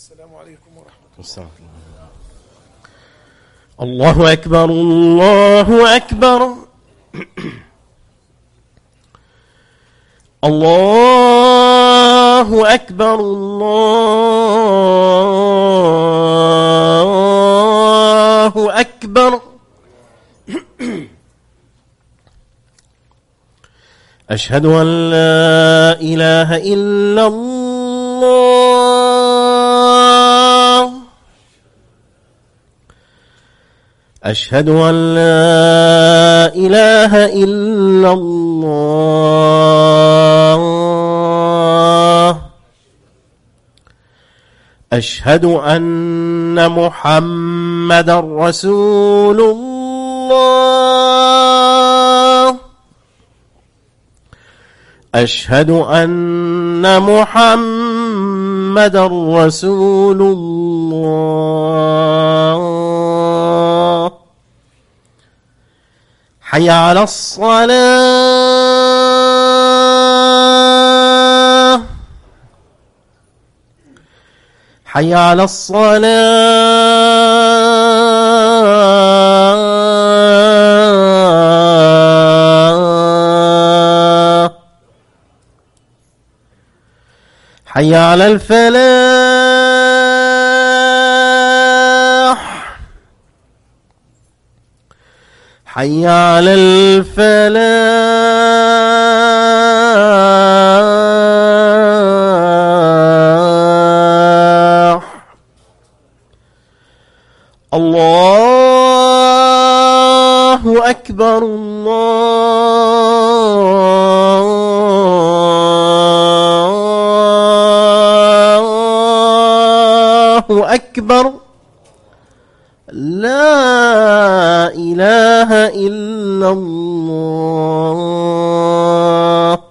السلام عليكم ورحمة الله. الله أكبر الله أكبر. الله أكبر الله أكبر. أشهد أن لا إله إلا الله. أشهد أن لا إله إلا الله. أشهد أن محمدا رسول الله. أشهد أن محمدا رسول الله. حي على الصلاة. حي على الصلاة. حي على الفلاح. حي على الفلاح. الله أكبر الله أكبر. لا إله إلا الله.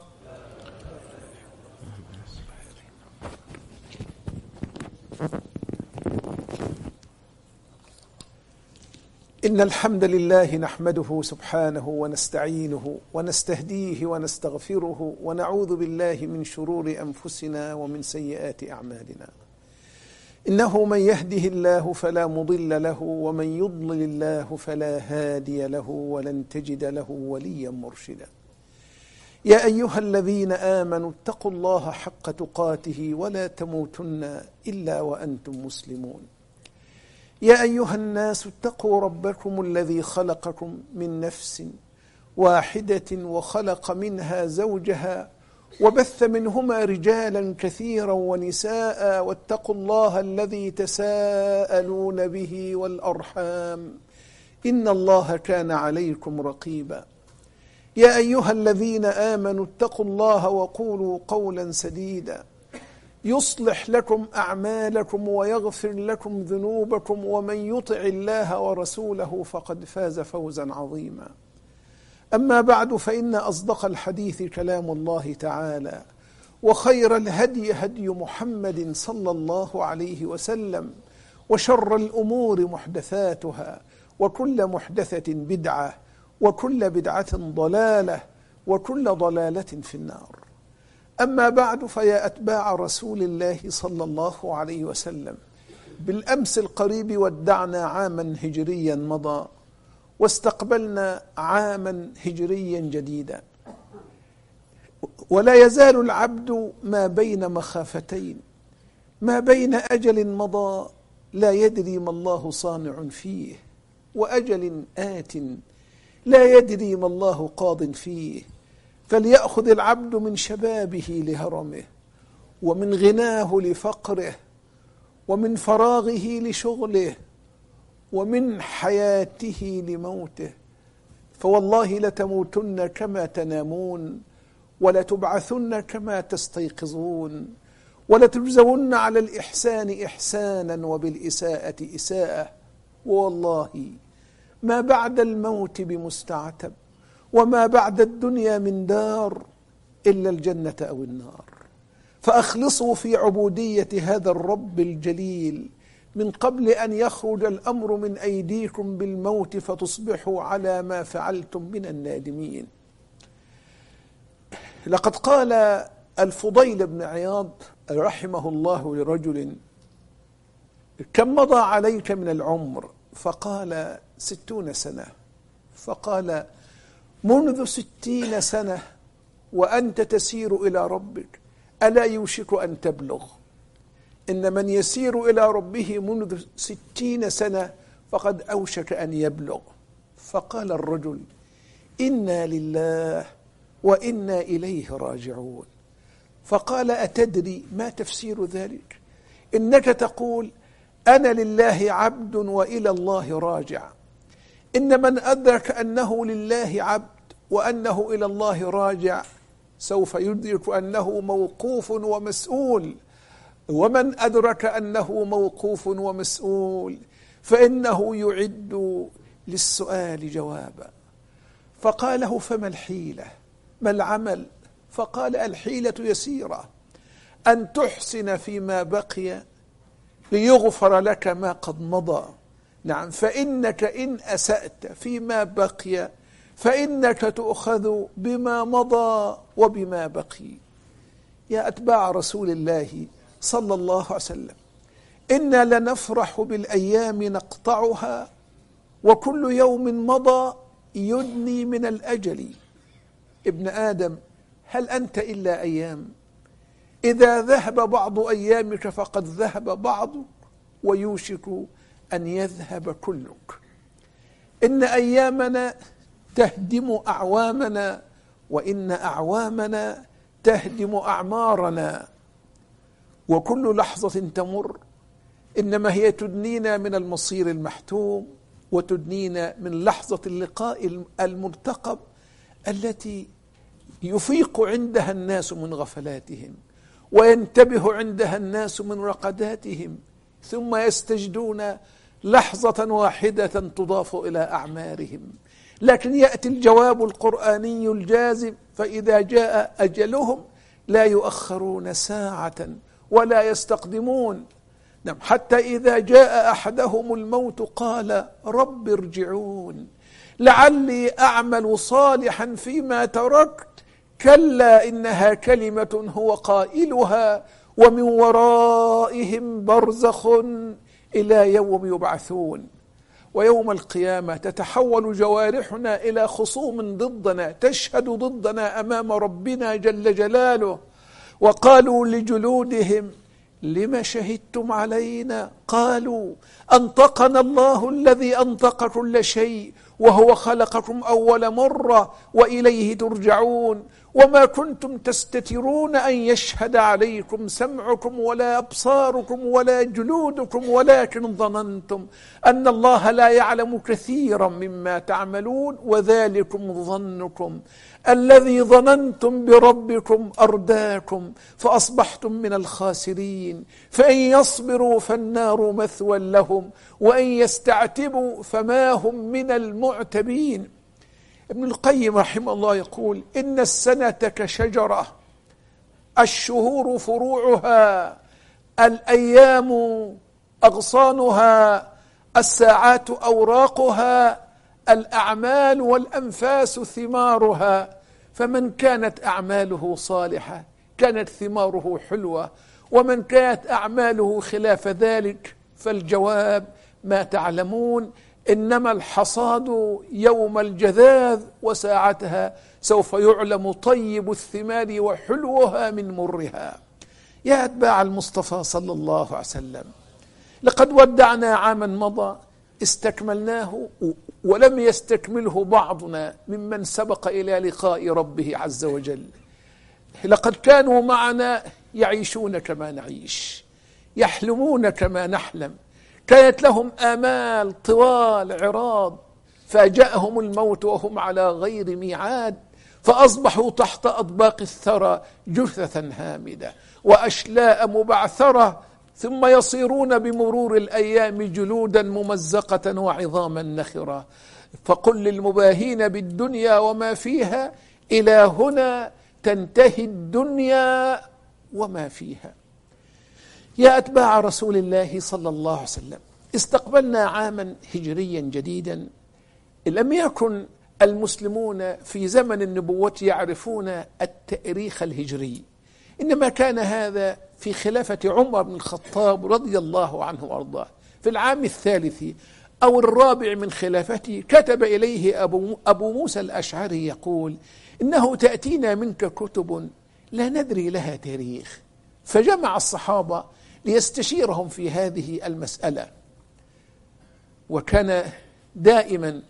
إن الحمد لله نحمده سبحانه ونستعينه ونستهديه ونستغفره ونعوذ بالله من شرور أنفسنا ومن سيئات أعمالنا. إنه من يهده الله فلا مضل له ومن يضلل الله فلا هادي له ولن تجد له وليا مرشدا. يا أيها الذين آمنوا اتقوا الله حق تقاته ولا تموتن إلا وأنتم مسلمون. يا أيها الناس اتقوا ربكم الذي خلقكم من نفس واحدة وخلق منها زوجها وبث منهما رجالا كثيرا ونساء واتقوا الله الذي تساءلون به والأرحام إن الله كان عليكم رقيبا. يا أيها الذين آمنوا اتقوا الله وقولوا قولا سديدا يصلح لكم أعمالكم ويغفر لكم ذنوبكم ومن يطع الله ورسوله فقد فاز فوزا عظيما. أما بعد فإن أصدق الحديث كلام الله تعالى وخير الهدي هدي محمد صلى الله عليه وسلم وشر الأمور محدثاتها وكل محدثة بدعة وكل بدعة ضلالة وكل ضلالة في النار. أما بعد فيا أتباع رسول الله صلى الله عليه وسلم، بالأمس القريب ودعنا عاما هجريا مضى واستقبلنا عاما هجريا جديدا، ولا يزال العبد ما بين مخافتين، ما بين أجل مضى لا يدري ما الله صانع فيه، وأجل آت لا يدري ما الله قاض فيه. فليأخذ العبد من شبابه لهرمه، ومن غناه لفقره، ومن فراغه لشغله، ومن حياته لموته. فوالله لتموتن كما تنامون ولتبعثن كما تستيقظون ولتجزون على الإحسان إحسانا وبالإساءة إساءة. والله ما بعد الموت بمستعتب، وما بعد الدنيا من دار إلا الجنة أو النار. فأخلصوا في عبودية هذا الرب الجليل من قبل أن يخرج الأمر من أيديكم بالموت فتصبحوا على ما فعلتم من النادمين. لقد قال الفضيل بن عياض رحمه الله لرجل: كم مضى عليك من العمر؟ فقال 60 سنة. فقال منذ 60 سنة وأنت تسير إلى ربك ألا يوشك أن تبلغ؟ إن من يسير إلى ربه منذ 60 سنة فقد أوشك أن يبلغ. فقال الرجل إنا لله وإنا إليه راجعون. فقال أتدري ما تفسير ذلك؟ إنك تقول أنا لله عبد وإلى الله راجع. إن من أدرك أنه لله عبد وأنه إلى الله راجع سوف يدرك أنه موقوف ومسؤول، ومن أدرك أنه موقوف ومسؤول فإنه يعد للسؤال جوابا. فقال له فما الحيلة؟ ما العمل؟ فقال الحيلة يسيرة، أن تحسن فيما بقي ليغفر لك ما قد مضى. نعم، فإنك إن أسأت فيما بقي فإنك تؤخذ بما مضى وبما بقي. يا أتباع رسول الله صلى الله عليه وسلم، إنا لنفرح بالأيام نقطعها وكل يوم مضى يدني من الأجل. ابن آدم هل أنت إلا أيام؟ إذا ذهب بعض أيامك فقد ذهب بعضك ويوشك أن يذهب كلك. إن أيامنا تهدم أعوامنا وإن أعوامنا تهدم أعمارنا، وكل لحظة تمر إنما هي تدنينا من المصير المحتوم وتدنينا من لحظة اللقاء المرتقب التي يفيق عندها الناس من غفلاتهم وينتبه عندها الناس من رقداتهم، ثم يستجدون لحظة واحدة تضاف إلى أعمارهم. لكن يأتي الجواب القرآني الجازم، فإذا جاء أجلهم لا يؤخرون ساعة ولا يستقدمون. نعم، حتى إذا جاء أحدهم الموت قال رب ارجعون لعلي أعمل صالحا فيما تركت كلا إنها كلمة هو قائلها ومن ورائهم برزخ إلى يوم يبعثون. ويوم القيامة تتحول جوارحنا إلى خصوم ضدنا، تشهد ضدنا أمام ربنا جل جلاله. وقالوا لجلودهم لما شهدتم علينا؟ قالوا أنطقنا الله الذي أنطق كل شيء وهو خلقكم أول مرة وإليه ترجعون وما كنتم تستترون أن يشهد عليكم سمعكم ولا أبصاركم ولا جلودكم ولكن ظننتم أن الله لا يعلم كثيرا مما تعملون وذلكم ظنكم الذي ظننتم بربكم أرداكم فأصبحتم من الخاسرين فإن يصبروا فالنار مثوى لهم وإن يستعتبوا فما هم من المعتبين. ابن القيم رحمه الله يقول إن السنة كشجرة، الشهور فروعها، الأيام أغصانها، الساعات أوراقها، الأعمال والأنفاس ثمارها. فمن كانت أعماله صالحة كانت ثماره حلوة، ومن كانت أعماله خلاف ذلك فالجواب ما تعلمون، إنما الحصاد يوم الجذاذ وساعتها سوف يعلم طيب الثمار وحلوها من مرها. يا أتباع المصطفى صلى الله عليه وسلم، لقد ودعنا عاما مضى استكملناه ولم يستكمله بعضنا ممن سبق إلى لقاء ربه عز وجل. لقد كانوا معنا يعيشون كما نعيش، يحلمون كما نحلم، كانت لهم آمال طوال عراض، فاجأهم الموت وهم على غير ميعاد، فأصبحوا تحت أطباق الثرى جثثا هامدة وأشلاء مبعثرة، ثم يصيرون بمرور الأيام جلودا ممزقة وعظاما نخرة. فقل للمباهين بالدنيا وما فيها إلى هنا تنتهي الدنيا وما فيها. يا أتباع رسول الله صلى الله عليه وسلم، استقبلنا عاما هجريا جديدا. لم يكن المسلمون في زمن النبوة يعرفون التاريخ الهجري، إنما كان هذا في خلافة عمر بن الخطاب رضي الله عنه وأرضاه. في العام 3 أو 4 من خلافته كتب إليه أبو موسى الأشعري يقول: إنه تأتينا منك كتب لا ندري لها تاريخ. فجمع الصحابة ليستشيرهم في هذه المسألة، وكان دائما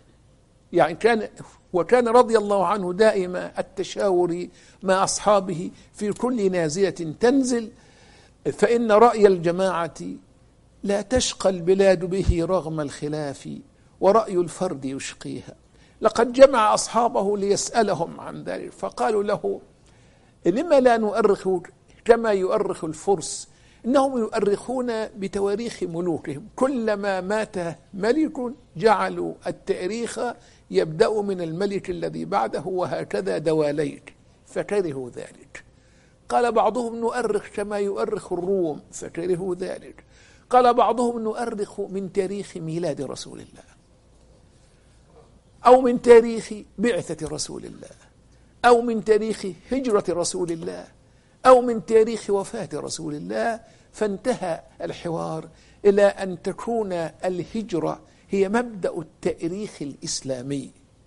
وكان رضي الله عنه دائما التشاور مع أصحابه في كل نازلة تنزل، فإن رأي الجماعة لا تشقى البلاد به رغم الخلاف، ورأي الفرد يشقيها. لقد جمع أصحابه ليسألهم عن ذلك، فقالوا له: لما لا نؤرخ كما يؤرخ الفرس؟ إنهم يؤرخون بتواريخ ملوكهم، كلما مات ملك جعلوا التاريخ يبدأ من الملك الذي بعده، وهكذا دواليك، فكرهوا ذلك. قال بعضهم: نؤرخ كما يؤرخ الروم، فكرهوا ذلك. قال بعضهم: نؤرخ من تاريخ ميلاد رسول الله، أو من تاريخ بعثة رسول الله، أو من تاريخ هجرة رسول الله، أو من تاريخ وفاة رسول الله. فانتهى الحوار إلى أن تكون الهجرة هي مبدأ التاريخ الإسلامي.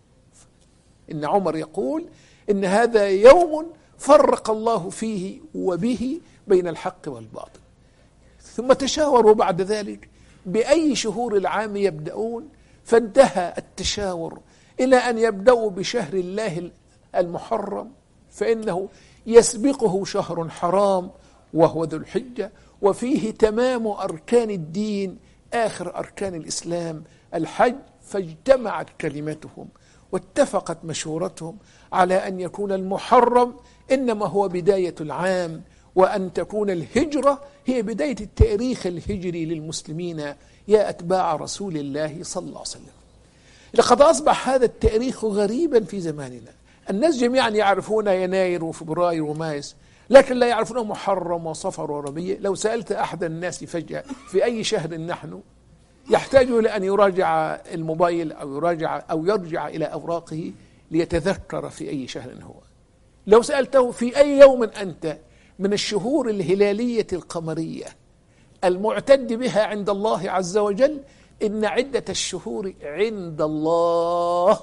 إن عمر يقول: إن هذا يوم فرق الله فيه وبه بين الحق والباطل. ثم تشاوروا بعد ذلك بأي شهور العام يبدأون، فانتهى التشاور إلى أن يبدأوا بشهر الله المحرم، فإنه يسبقه شهر حرام وهو ذو الحجة، وفيه تمام أركان الدين، آخر أركان الإسلام الحج. فاجتمعت كلمتهم واتفقت مشورتهم على أن يكون المحرم إنما هو بداية العام، وأن تكون الهجرة هي بداية التاريخ الهجري للمسلمين يا أتباع رسول الله صلى الله عليه وسلم. لقد أصبح هذا التاريخ غريبا في زماننا. الناس جميعا يعرفون يناير وفبراير ومايس، لكن لا يعرفون محرم وصفر وربيع. لو سألت أحد الناس فجأة في أي شهر نحن، يحتاج إلى أن يراجع الموبايل أو يرجع إلى أوراقه ليتذكر في أي شهر هو. لو سألته في أي يوم أنت من الشهور الهلالية القمرية المعتد بها عند الله عز وجل، إن عدة الشهور عند الله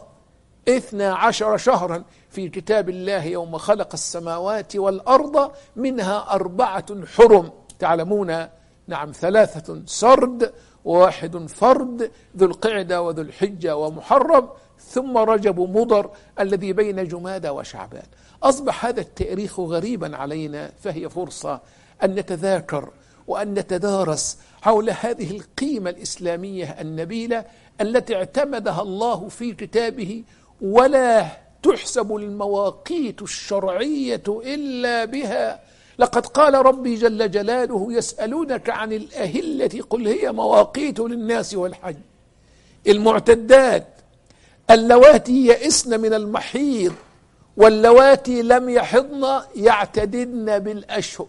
12 شهرا في كتاب الله يوم خلق السماوات والأرض، منها 4 حرم تعلمون. نعم، 3 سرد و1 فرد، ذو القعدة وذو الحجة ومحرم، ثم رجب مضر الذي بين جمادى وشعبان. أصبح هذا التاريخ غريبا علينا، فهي فرصة أن نتذاكر وأن نتدارس حول هذه القيمة الإسلامية النبيلة التي اعتمدها الله في كتابه، ولا تحسب المواقيت الشرعية إلا بها. لقد قال ربي جل جلاله: يسألونك عن الأهلة قل هي مواقيت للناس والحج. المعتدات اللواتي يئسن من المحيض واللواتي لم يحضن يعتدن بالأشهر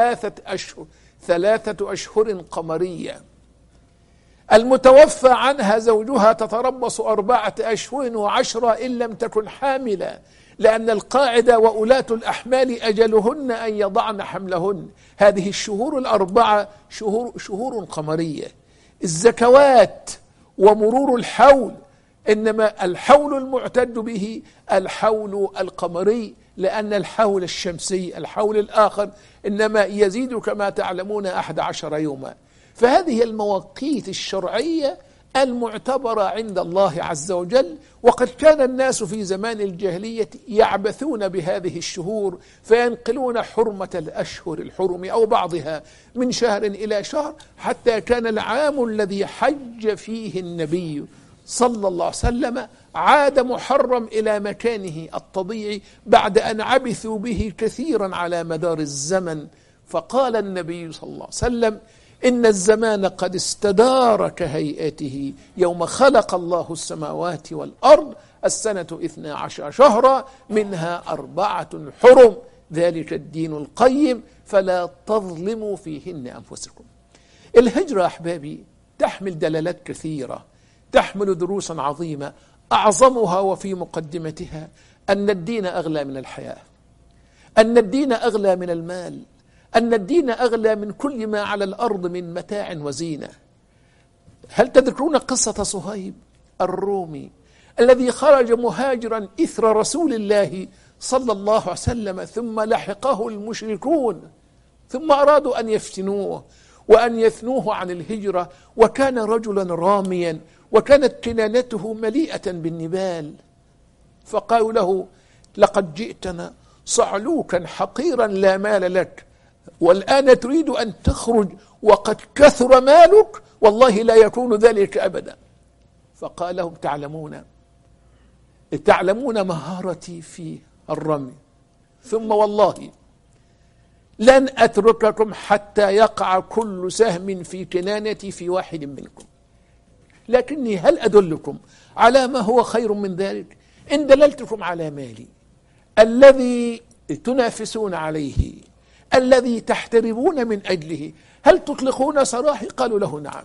3 أشهر قمرية. المتوفى عنها زوجها تتربص 4 أشهر و10 إن لم تكن حاملة، لأن القاعدة وأولاة الأحمال أجلهن أن يضعن حملهن. هذه الشهور 4 شهور قمرية. الزكوات ومرور الحول، إنما الحول المعتد به الحول القمري، لأن الحول الشمسي الحول الآخر إنما يزيد كما تعلمون 11 يوما. فهذه المواقيت الشرعية المعتبرة عند الله عز وجل. وقد كان الناس في زمان الجاهلية يعبثون بهذه الشهور، فينقلون حرمة الأشهر الحرم أو بعضها من شهر إلى شهر، حتى كان العام الذي حج فيه النبي صلى الله عليه وسلم عاد محرم إلى مكانه الطبيعي بعد أن عبثوا به كثيرا على مدار الزمن. فقال النبي صلى الله عليه وسلم: إن الزمان قد استدار كهيئته يوم خلق الله السماوات والأرض، السنة 12 شهرا منها 4 حرم، ذلك الدين القيم فلا تظلموا فيهن أنفسكم. الهجرة أحبابي تحمل دلالات كثيرة، تحمل دروسا عظيمة، أعظمها وفي مقدمتها أن الدين أغلى من الحياة، أن الدين أغلى من المال، أن الدين أغلى من كل ما على الأرض من متاع وزينة. هل تذكرون قصة صهيب الرومي الذي خرج مهاجرا إثر رسول الله صلى الله عليه وسلم، ثم لحقه المشركون، ثم أرادوا أن يفتنوه وأن يثنوه عن الهجرة، وكان رجلا راميا وكانت كنانته مليئة بالنبال، فقالوا له: لقد جئتنا صعلوكا حقيرا لا مال لك، والآن تريد أن تخرج وقد كثر مالك، والله لا يكون ذلك أبدا. فقال لهم: تعلمون مهارتي في الرمي، ثم والله لن أترككم حتى يقع كل سهم في كنانتي في واحد منكم، لكني هل أدلكم على ما هو خير من ذلك؟ إن دللتكم على مالي الذي تنافسون عليه، الذي تحتربون من أجله، هل تطلقون سراحي؟ قالوا له: نعم.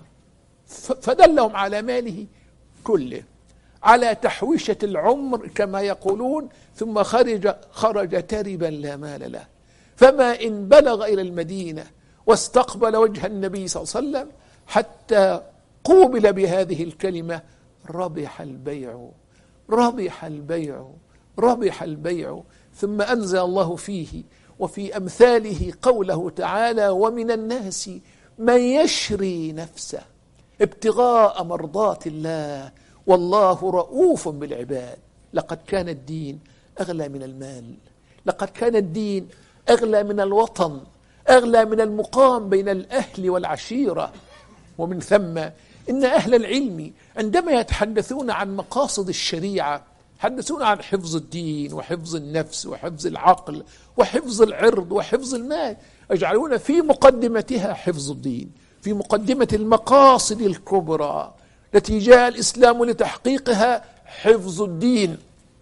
فدلهم على ماله كله، على تحويشة العمر كما يقولون، ثم خرج تربا لا مال له. فما إن بلغ إلى المدينة واستقبل وجه النبي صلى الله عليه وسلم حتى قوبل بهذه الكلمة: ربح البيع، ربح البيع، ربح البيع. ثم أنزل الله فيه وفي أمثاله قوله تعالى: ومن الناس من يشري نفسه ابتغاء مرضات الله والله رؤوف بالعباد. لقد كان الدين أغلى من المال، لقد كان الدين أغلى من الوطن، أغلى من المقام بين الأهل والعشيرة. ومن ثم إن أهل العلم عندما يتحدثون عن مقاصد الشريعة يتحدثون عن حفظ الدين وحفظ النفس وحفظ العقل وحفظ العرض وحفظ المال، يجعلون في مقدمتها حفظ الدين، في مقدمة المقاصد الكبرى التي جاء الإسلام لتحقيقها حفظ الدين،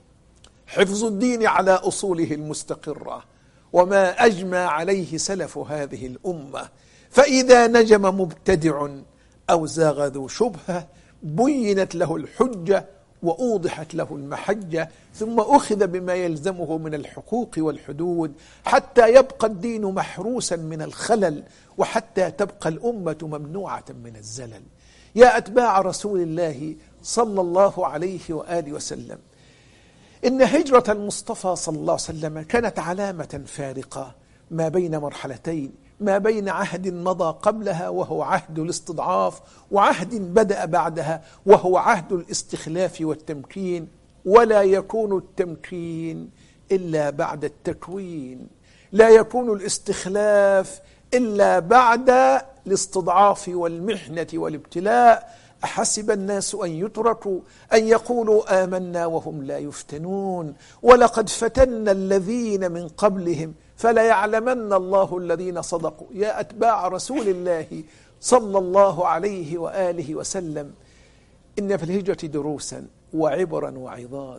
حفظ الدين على أصوله المستقرة وما أجمع عليه سلف هذه الأمة. فإذا نجم مبتدع أو زاغ ذو شبهة بينت له الحجة وأوضحت له المحجة، ثم أخذ بما يلزمه من الحقوق والحدود حتى يبقى الدين محروسا من الخلل، وحتى تبقى الأمة ممنوعة من الزلل. يا أتباع رسول الله صلى الله عليه وآله وسلم، إن هجرة المصطفى صلى الله عليه وسلم كانت علامة فارقة ما بين مرحلتين، ما بين عهد مضى قبلها وهو عهد الاستضعاف، وعهد بدأ بعدها وهو عهد الاستخلاف والتمكين. ولا يكون التمكين إلا بعد التكوين، لا يكون الاستخلاف إلا بعد الاستضعاف والمحنة والابتلاء. أحسب الناس أن يتركوا أن يقولوا آمنا وهم لا يفتنون، ولقد فتنا الذين من قبلهم فليعلمن الله الذين صدقوا. يا أتباع رسول الله صلى الله عليه وآله وسلم، إن في الهجرة دروسا وعبرا وعظات،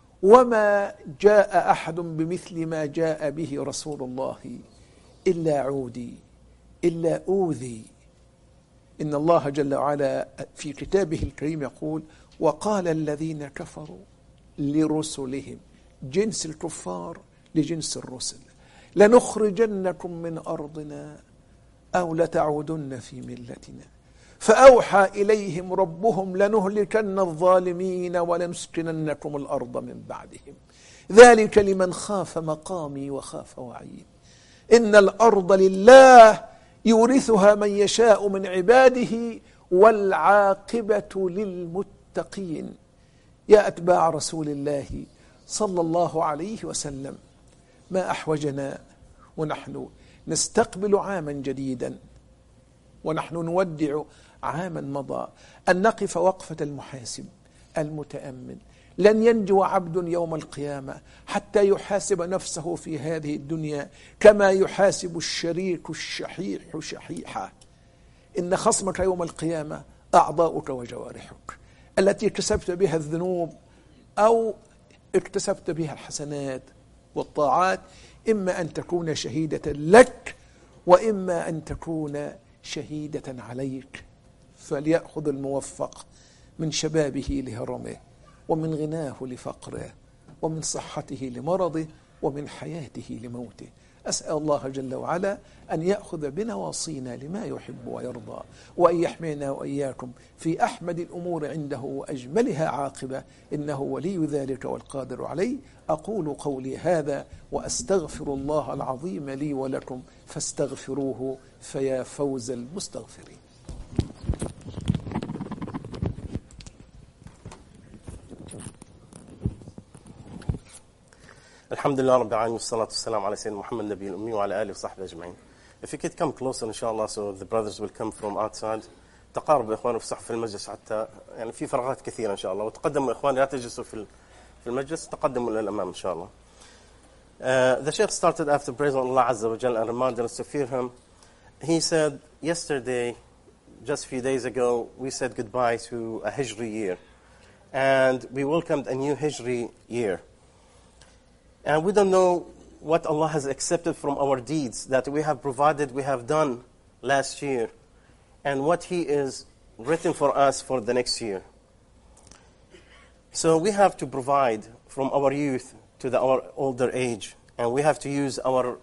وما جاء أحد بمثل ما جاء به رسول الله إلا عودي إلا أوذي. إن الله جل وعلا في كتابه الكريم يقول: وقال الذين كفروا لرسلهم، جنس الكفار لجنس الرسل، لنخرجنكم من أرضنا أو لتعودن في ملتنا. فأوحى إليهم ربهم لنهلكن الظالمين ولنسكننكم الأرض من بعدهم، ذلك لمن خاف مقامي وخاف وعيد. إن الأرض لله يورثها من يشاء من عباده والعاقبة للمتقين. يا أتباع رسول الله صلى الله عليه وسلم، ما أحوجنا ونحن نستقبل عاما جديدا ونحن نودع عاما مضى أن نقف وقفة المحاسب المتأمل. لن ينجو عبد يوم القيامة حتى يحاسب نفسه في هذه الدنيا كما يحاسب الشريك الشحيح شحيحه. إن خصمك يوم القيامة أعضاؤك وجوارحك التي اكتسبت بها الذنوب أو اكتسبت بها الحسنات والطاعات، إما أن تكون شهيدة لك وإما أن تكون شهيدة عليك. فليأخذ الموفق من شبابه لهرمه، ومن غناه لفقره، ومن صحته لمرضه، ومن حياته لموته. أسأل الله جل وعلا أن يأخذ بنواصينا لما يحب ويرضى، وأن يحمينا وإياكم في أحمد الأمور عنده وأجملها عاقبة، إنه ولي ذلك والقادر عليه. أقول قولي هذا وأستغفر الله العظيم لي ولكم فاستغفروه فيا فوز المستغفرين. الحمد لله رب العالمين والصلاة والسلام على سيدنا محمد النبي الأمي وعلى آله وصحبه أجمعين. If you could come closer inshallah, so the brothers will come from outside. تقاربوا يا إخوان وفسحوا في المجلس حتى يعني في فراغات كثيرة إن شاء الله. وتقدموا يا إخوان لا تجلسوا في المجلس، تقدموا إلى الأمام إن شاء الله. The Sheikh started after praising Allah Azza wa Jalla and reminding us to fear Him. He said yesterday, just a few days ago, we said goodbye to a Hijri year. And we welcomed a new Hijri year. And we don't know what Allah has accepted from our deeds that we have provided, we have done last year, and what He is written for us for the next year. So we have to provide from our youth to our older age, and we have to use our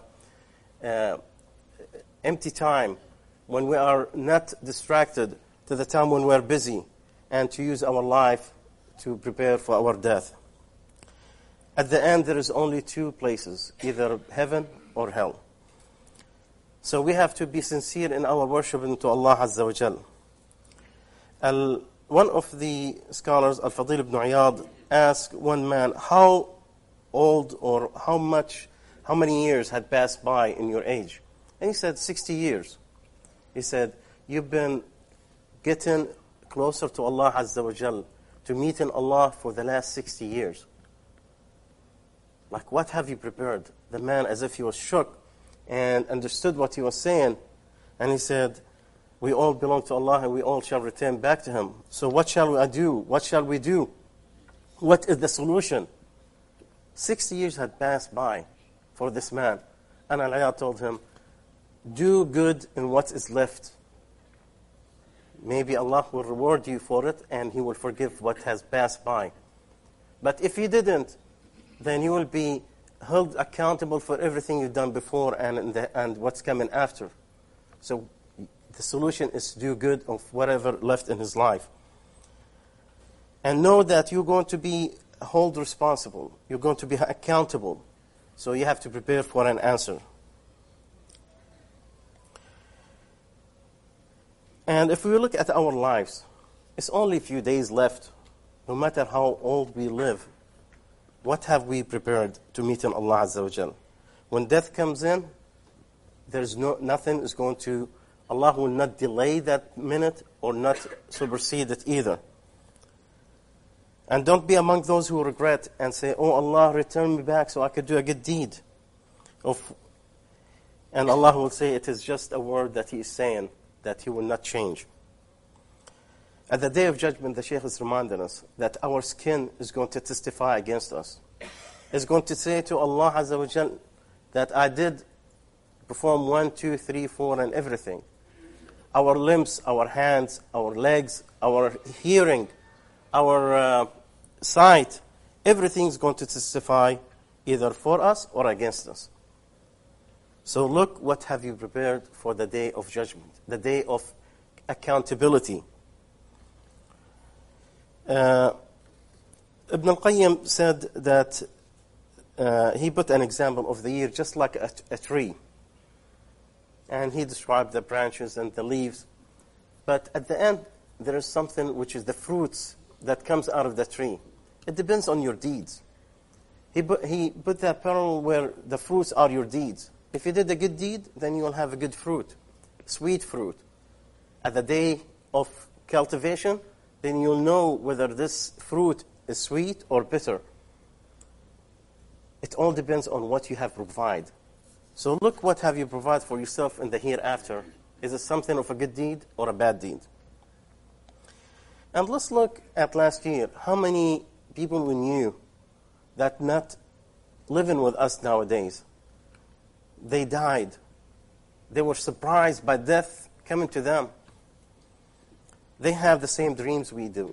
empty time when we are not distracted to the time when we are busy, and to use our life to prepare for our death. At the end, there is only two places, either heaven or hell. So we have to be sincere in our worship to Allah Azza wa Jal. One of the scholars, Al-Fadil ibn Iyad, asked one man, how old or how many years had passed by in your age? And he said, 60 years. He said, you've been getting closer to Allah Azza wa Jal, to meeting Allah for the last 60 years. Like, what have you prepared? The man, as if he was shook and understood what he was saying. And he said, we all belong to Allah and we all shall return back to Him. So what shall I do? What shall we do? What is the solution? 60 years had passed by for this man. And Al-Iyad told him, do good in what is left. Maybe Allah will reward you for it and He will forgive what has passed by. But if He didn't, then you will be held accountable for everything you've done before and what's coming after. So the solution is to do good of whatever left in his life. And know that you're going to be held responsible. You're going to be accountable. So you have to prepare for an answer. And if we look at our lives, it's only a few days left. No matter how old we live, what have we prepared to meet in Allah Azza wa Jal? When death comes in, there's nothing is going to, Allah will not delay that minute or not supersede it either. And don't be among those who regret and say, oh Allah, return me back so I could do a good deed. And Allah will say, it is just a word that He is saying, that He will not change. At the Day of Judgment, the Shaykh is reminding us that our skin is going to testify against us. It's going to say to Allah Azza wa Jal that I did perform 1, 2, 3, 4 and everything. Our limbs, our hands, our legs, our hearing, our sight, everything is going to testify either for us or against us. So look, what have you prepared for the Day of Judgment, the Day of accountability. Ibn al-Qayyim said that he put an example of the year just like a tree. And he described the branches and the leaves. But at the end, there is something which is the fruits that comes out of the tree. It depends on your deeds. He put that parallel where the fruits are your deeds. If you did a good deed, then you will have a good fruit, sweet fruit. At the day of cultivation, then you'll know whether this fruit is sweet or bitter. It all depends on what you have provided. So look, what have you provided for yourself in the hereafter? Is it something of a good deed or a bad deed? And let's look at last year. How many people we knew that not living with us nowadays, they died. They were surprised by death coming to them. They have the same dreams we do.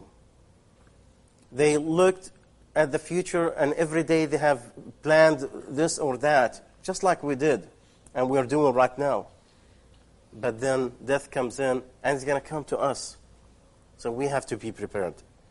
They looked at the future and every day they have planned this or that just like we did, and we're doing right now. But then death comes in, and it's going to come to us. So we have to be prepared.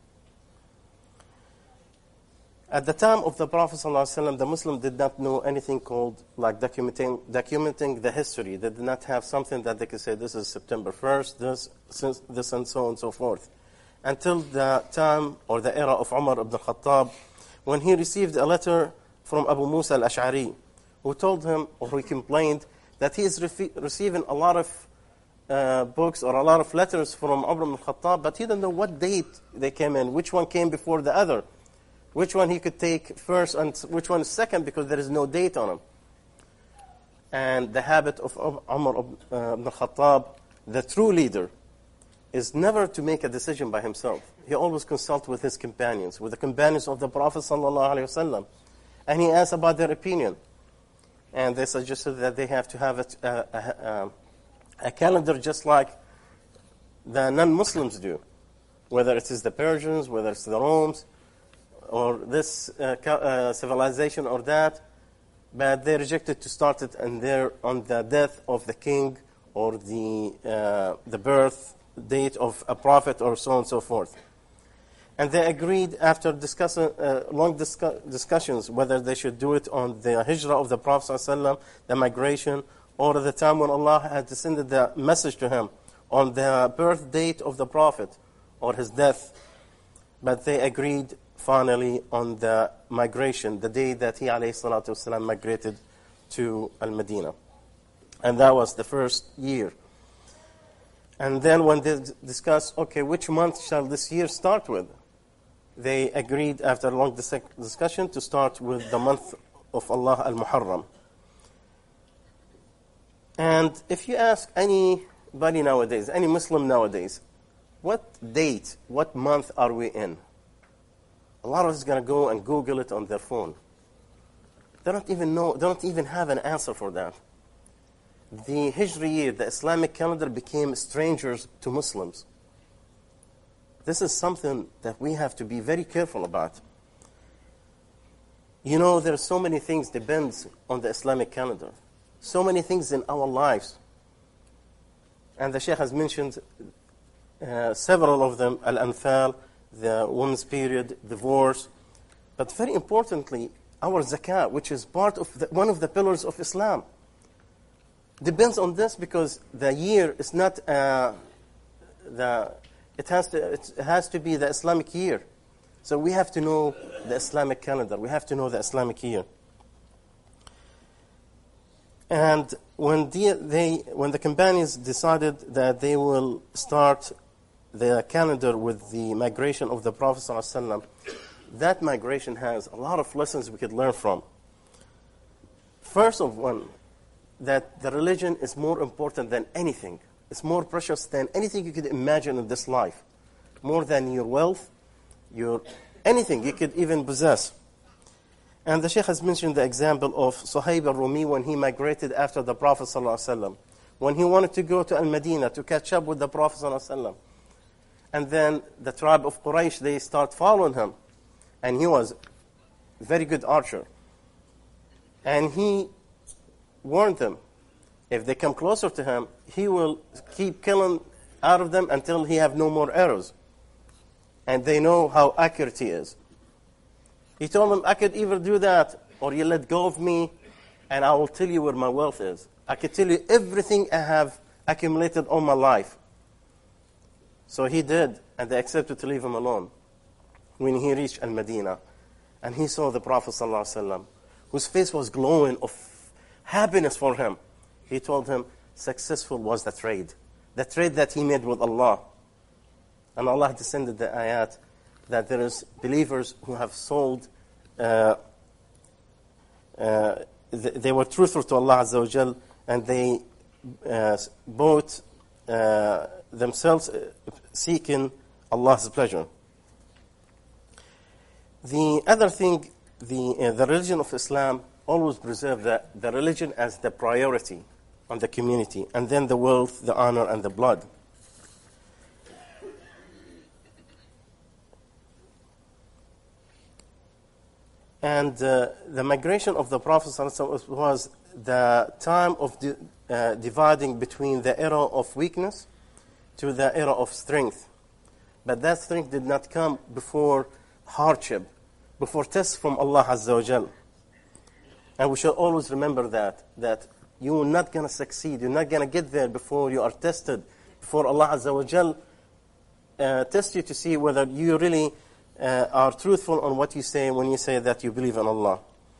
At the time of the Prophet ﷺ, the Muslim did not know anything called like documenting the history. They did not have something that they could say, this is September 1st, this and so on and so forth. Until the time or the era of Umar ibn al-Khattab, when he received a letter from Abu Musa al-Ash'ari, who told him, or he complained, that he is receiving a lot of books or a lot of letters from Umar ibn al-Khattab, but he didn't know what date they came in, which one came before the other, which one he could take first and which one is second, because there is no date on them. And the habit of Umar ibn al-Khattab, the true leader, is never to make a decision by himself. He always consults with his companions, with the companions of the Prophet ﷺ, and he asks about their opinion. And they suggested that they have to have a calendar just like the non-Muslims do, whether it is the Persians, whether it's the Romans, or this civilization or that, but they rejected to start it on the death of the king or the birth date of a prophet or so on and so forth. And they agreed after long discussions whether they should do it on the hijrah of the Prophet ﷺ, the migration, or at the time when Allah had descended the message to him on the birth date of the Prophet or his death. But they agreed finally on the migration, the day that he ﷺ migrated to Al-Medina. And that was the first year. And then when they discussed, okay, which month shall this year start with? They agreed after a long discussion to start with the month of Allah al-Muharram. And if you ask anybody nowadays, any Muslim nowadays, what date, what month are we in? A lot of us are going to go and Google it on their phone. They don't even know, they don't even have an answer for that. The Hijri year, the Islamic calendar, became strangers to Muslims. This is something that we have to be very careful about. You know, there are so many things depends on the Islamic calendar. So many things in our lives. And the Shaykh has mentioned several of them, Al-Anfal, the women's period, divorce. But very importantly, our zakah, which is part of one of the pillars of Islam, depends on this, because the year is not it has to be the Islamic year. So we have to know the Islamic calendar. We have to know the Islamic year. And when the companions decided that they will start the calendar with the migration of the Prophet ﷺ, that migration has a lot of lessons we could learn from. First of one, that the religion is more important than anything. It's more precious than anything you could imagine in this life. More than your wealth, anything you could even possess. And the Shaykh has mentioned the example of Suhaib al-Rumi when he migrated after the Prophet ﷺ. When he wanted to go to Al-Madinah to catch up with the Prophet ﷺ. And then the tribe of Quraysh, they start following him. And he was a very good archer. And he warned them, if they come closer to him, he will keep killing out of them until he have no more arrows. And they know how accurate he is. He told them, I could either do that, or you let go of me, and I will tell you where my wealth is. I could tell you everything I have accumulated all my life. So he did, and they accepted to leave him alone. When he reached Al-Madinah, and he saw the Prophet ﷺ, whose face was glowing of happiness for him, he told him, successful was the trade that he made with Allah. And Allah descended the ayat that there is believers who have sold, they were truthful to Allah Azza wa Jal, and they bought themselves seeking Allah's pleasure. The other thing, the religion of Islam always preserve the religion as the priority on the community, and then the wealth, the honor, and the blood. And the migration of the Prophet ﷺ was the time of dividing between the era of weakness to the era of strength. But that strength did not come before hardship, before tests from Allah Azza wa Jal. And we should always remember that you're not going to succeed, you're not going to get there before you are tested, before Allah Azza wa Jal test you to see whether you really are truthful on what you say when you say that you believe in Allah.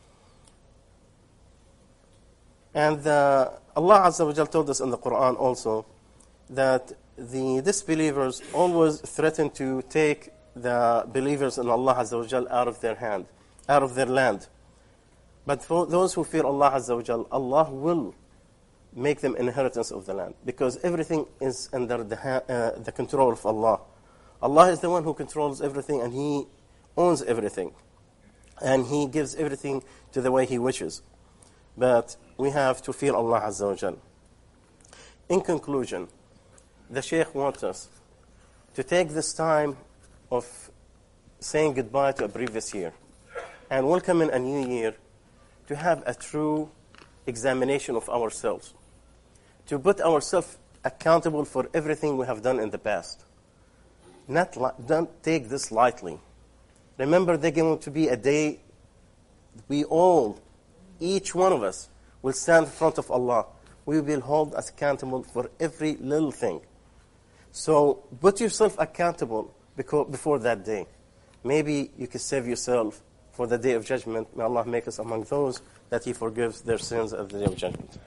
And Allah Azza wa Jal told us in the Quran also that the disbelievers always threaten to take the believers in Allah Azza wa Jal out of their hand, out of their land. But for those who fear Allah Azza wa Jal, Allah will make them inheritance of the land, because everything is under the control of Allah. Allah is the one who controls everything, and He owns everything. And He gives everything to the way He wishes. But we have to fear Allah Azza wa Jal. In conclusion, the Shaykh wants us to take this time of saying goodbye to a previous year and welcoming a new year to have a true examination of ourselves, to put ourselves accountable for everything we have done in the past. Don't take this lightly. Remember, there's going to be a day each one of us will stand in front of Allah. We will hold us accountable for every little thing. So put yourself accountable before that day. Maybe you can save yourself for the day of judgment. May Allah make us among those that He forgives their sins at the day of judgment.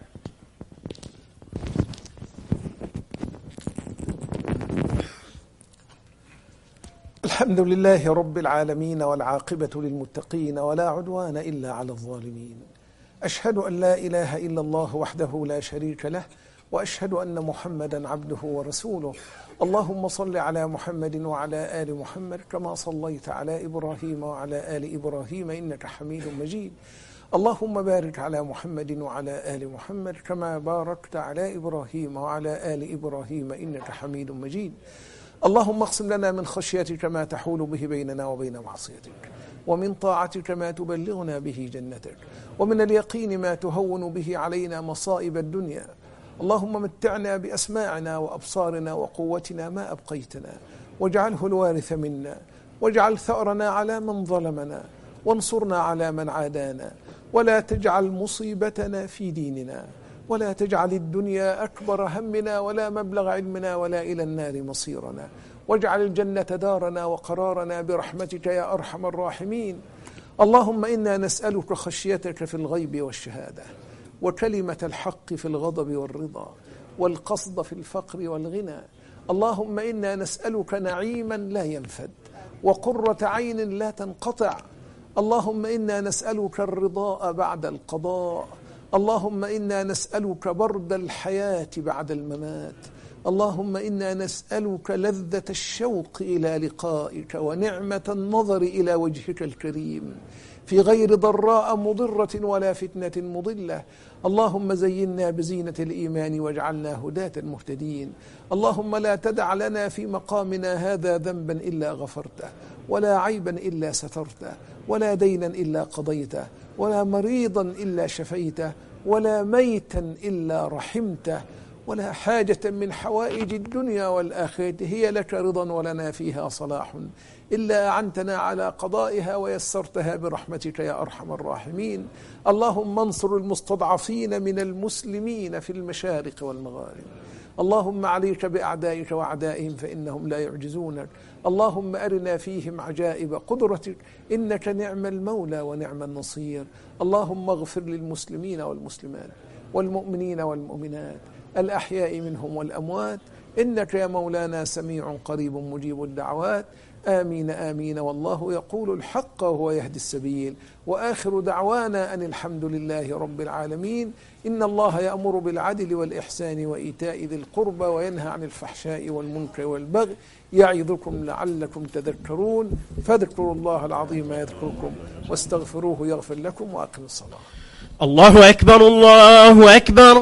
الحمد لله رب العالمين والعاقبة للمتقين ولا عدوان إلا على الظالمين. أشهد أن لا إله إلا الله وحده لا شريك له، وأشهد أن محمدا عبده ورسوله. اللهم صل على محمد وعلى آل محمد كما صليت على إبراهيم وعلى آل إبراهيم إنك حميد مجيد. اللهم بارك على محمد وعلى آل محمد كما باركت على إبراهيم وعلى آل إبراهيم إنك حميد مجيد. اللهم اقسم لنا من خشيتك ما تحول به بيننا وبين معصيتك، ومن طاعتك ما تبلغنا به جنتك، ومن اليقين ما تهون به علينا مصائب الدنيا. اللهم متعنا بأسماعنا وأبصارنا وقوتنا ما أبقيتنا، واجعله الوارث منا، واجعل ثأرنا على من ظلمنا، وانصرنا على من عادانا، ولا تجعل مصيبتنا في ديننا، ولا تجعل الدنيا أكبر همنا ولا مبلغ علمنا ولا إلى النار مصيرنا، واجعل الجنة دارنا وقرارنا برحمتك يا أرحم الراحمين. اللهم إنا نسألك خشيتك في الغيب والشهادة، وكلمة الحق في الغضب والرضا، والقصد في الفقر والغنى. اللهم إنا نسألك نعيما لا ينفد، وقرة عين لا تنقطع. اللهم إنا نسألك الرضاء بعد القضاء. اللهم إنا نسألك برد الحياة بعد الممات. اللهم إنا نسألك لذة الشوق إلى لقائك ونعمة النظر إلى وجهك الكريم في غير ضراء مضرة ولا فتنة مضلة. اللهم زينا بزينة الإيمان واجعلنا هداة مهتدين. اللهم لا تدع لنا في مقامنا هذا ذنبا إلا غفرته، ولا عيبا إلا سترته، ولا دينا إلا قضيته، ولا مريضا إلا شفيته، ولا ميتا إلا رحمته، ولا حاجة من حوائج الدنيا والآخرة هي لك رضا ولنا فيها صلاح إلا أعنتنا على قضائها ويسرتها برحمتك يا أرحم الراحمين. اللهم انصر المستضعفين من المسلمين في المشارق والمغارب. اللهم عليك بأعدائك وأعدائهم فإنهم لا يعجزونك. اللهم أرنا فيهم عجائب قدرتك، إنك نعم المولى ونعم النصير. اللهم اغفر للمسلمين والمسلمات والمؤمنين والمؤمنات الأحياء منهم والأموات، إنك يا مولانا سميع قريب مجيب الدعوات. آمين آمين. والله يقول الحق وهو يهدي السبيل. وآخر دعوانا أن الحمد لله رب العالمين. إن الله يأمر بالعدل والإحسان وإيتاء ذي القربى وينهى عن الفحشاء والمنكر والبغي يعظكم لعلكم تذكرون. فاذكروا الله العظيم يذكركم واستغفروه يغفر لكم وأقم الصلاة. الله أكبر الله أكبر.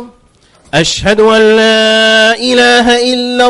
أشهد أن لا إله إلا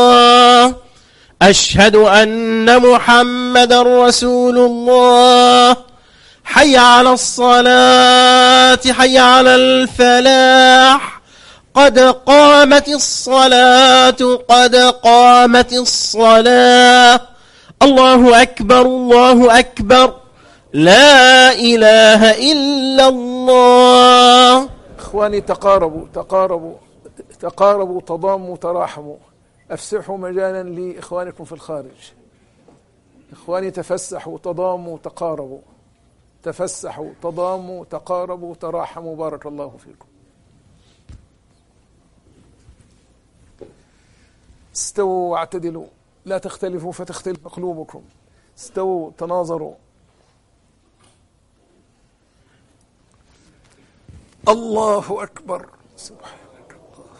الله. أشهد أن محمد رسول الله. حي على الصلاة حي على الفلاح قد قامت الصلاة قد قامت الصلاة الله أكبر الله أكبر لا إله إلا الله. إخواني تقاربوا تقاربوا تقاربوا، تضاموا، تراحموا، أفسحوا مجالا لإخوانكم في الخارج. إخواني تفسحوا، تضاموا، تقاربوا، تفسحوا، تضاموا، تقاربوا، تراحموا، بارك الله فيكم. استووا واعتدلوا، لا تختلفوا فتختلف قلوبكم. استووا، تناظروا. الله أكبر. سبحانك الله.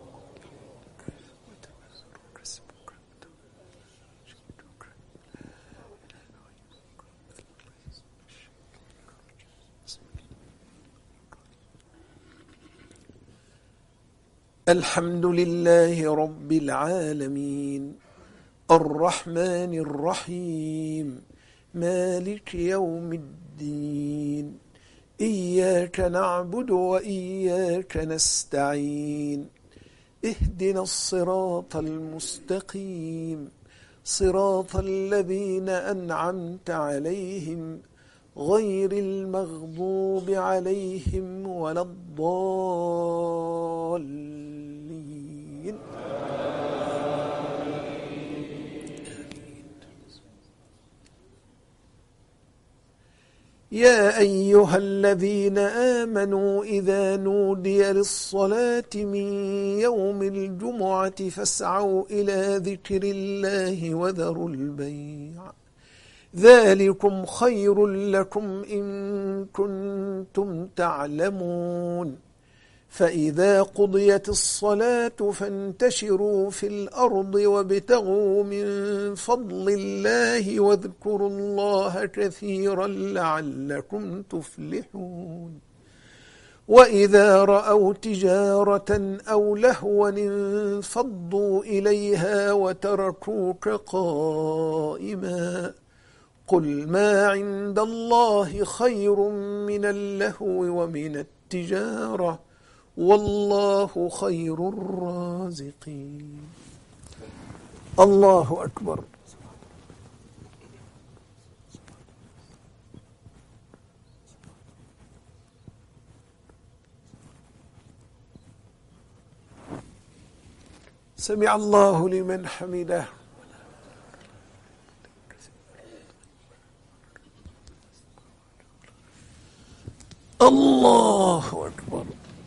الحمد لله رب العالمين الرحمن الرحيم مالك يوم الدين إياك نعبد وإياك نستعين اهدنا الصراط المستقيم صراط الذين أنعمت عليهم غير المغضوب عليهم ولا الضالين. يا أيها الذين آمنوا إذا نودي للصلاة من يوم الجمعة فاسعوا إلى ذكر الله وذروا البيع ذلكم خير لكم إن كنتم تعلمون. فإذا قضيت الصلاة فانتشروا في الأرض وابتغوا من فضل الله واذكروا الله كثيرا لعلكم تفلحون. وإذا رأوا تجارة أو لهوا انفضوا إليها وتركوك قائما قل ما عند الله خير من اللهو ومن التجارة والله خير الرازقين. الله أكبر. سمع الله لمن حمده. الله أكبر.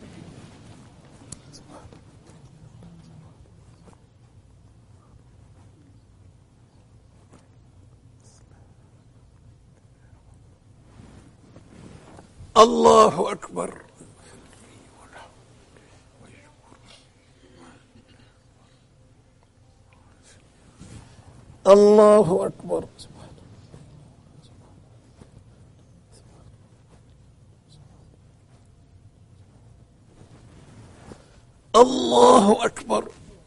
الله أكبر. الله أكبر. الله أكبر.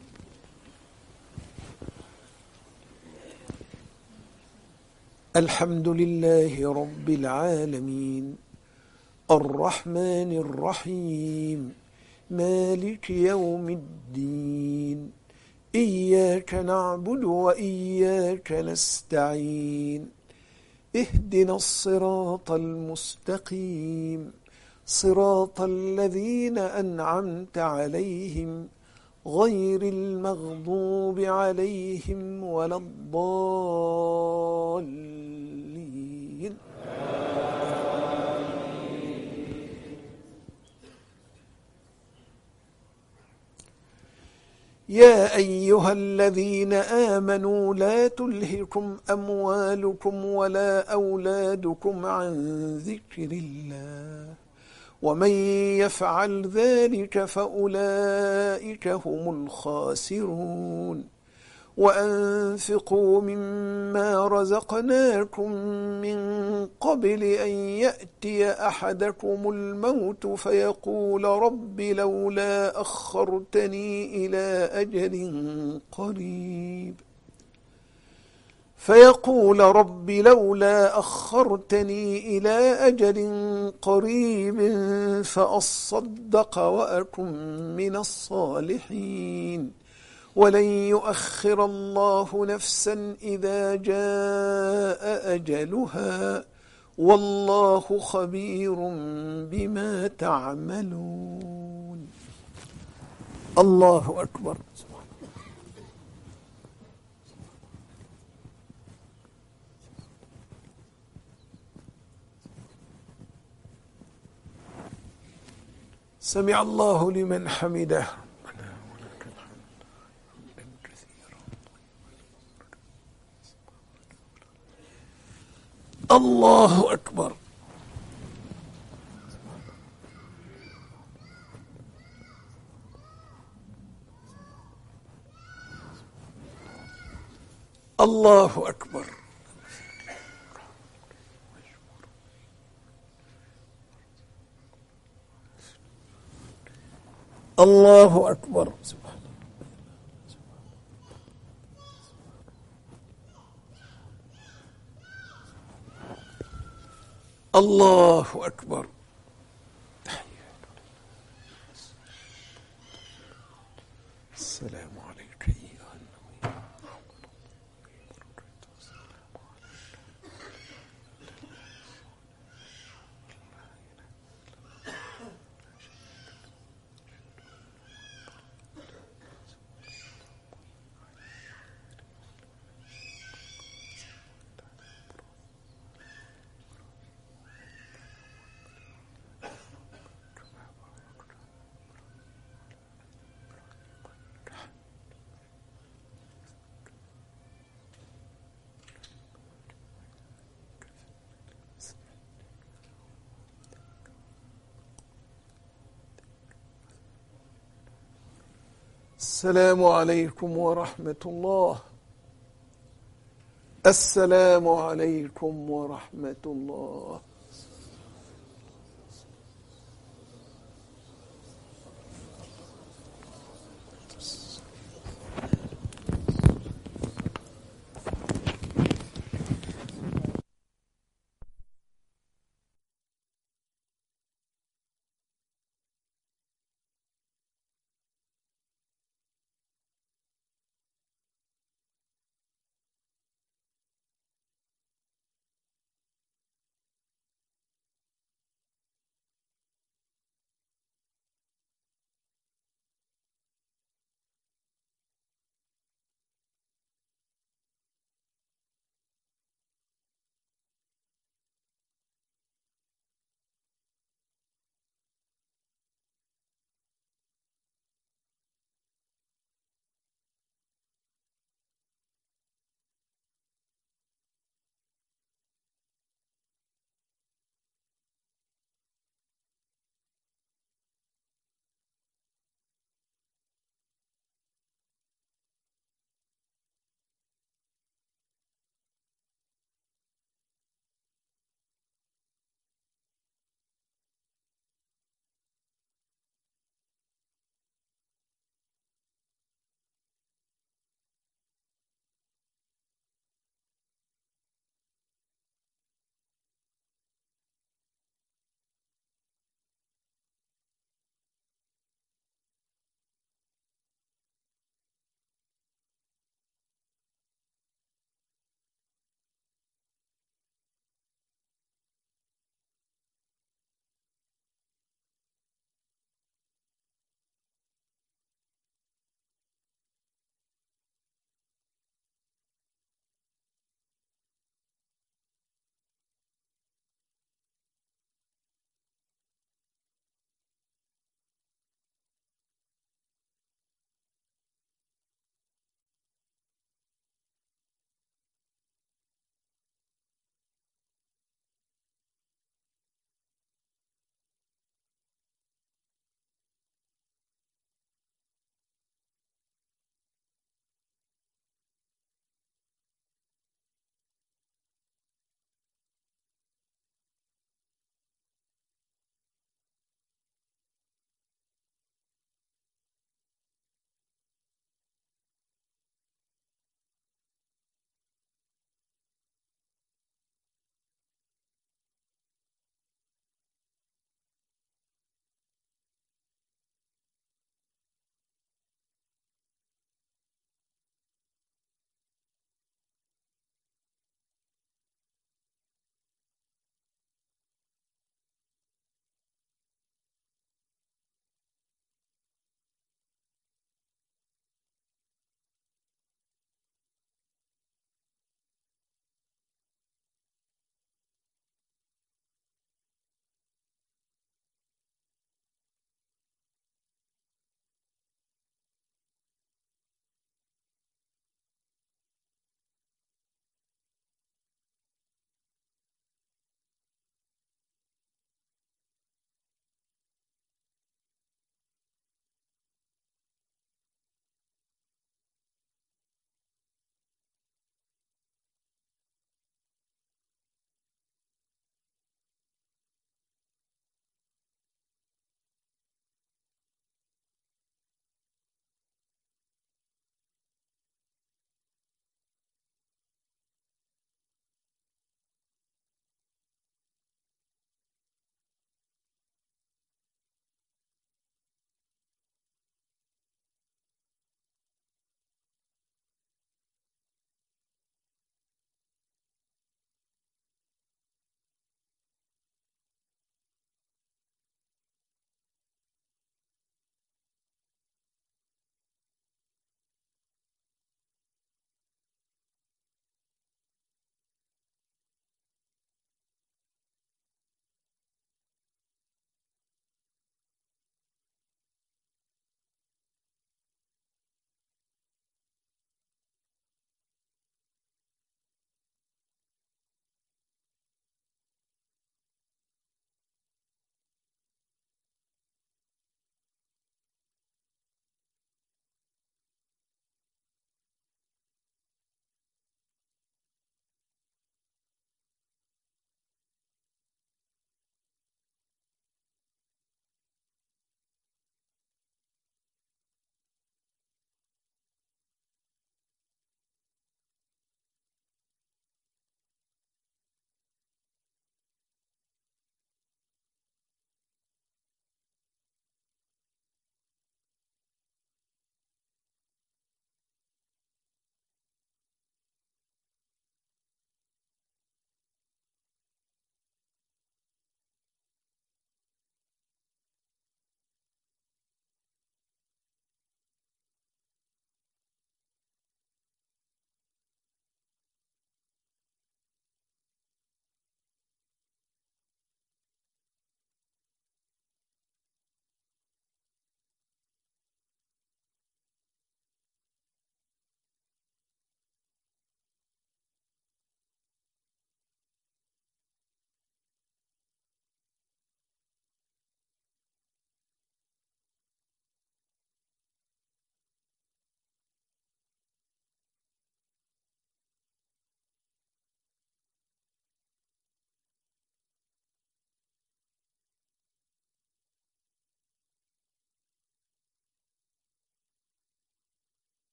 الحمد لله رب العالمين الرحمن الرحيم مالك يوم الدين إياك نعبد وإياك نستعين اهدنا الصراط المستقيم صراط الذين أنعمت عليهم غير المغضوب عليهم ولا الضالين. يا أيها الذين آمنوا لا تلهكم أموالكم ولا أولادكم عن ذكر الله ومن يفعل ذلك فأولئك هم الخاسرون. وأنفقوا مما رزقناكم من قبل أن يأتي أحدكم الموت فيقول رب لولا أخرتني إلى أجل قريب فيقول رب لولا أخرتني إلى أجل قريب فأصدق وأكن من الصالحين ولن يؤخر الله نفسا إذا جاء أجلها والله خبير بما تعملون. الله أكبر. سمع الله لمن حمده. الله أكبر. الله أكبر. الله أكبر. الله أكبر. السلام عليك أيها النبي. السلام عليكم ورحمة الله. السلام عليكم ورحمة الله.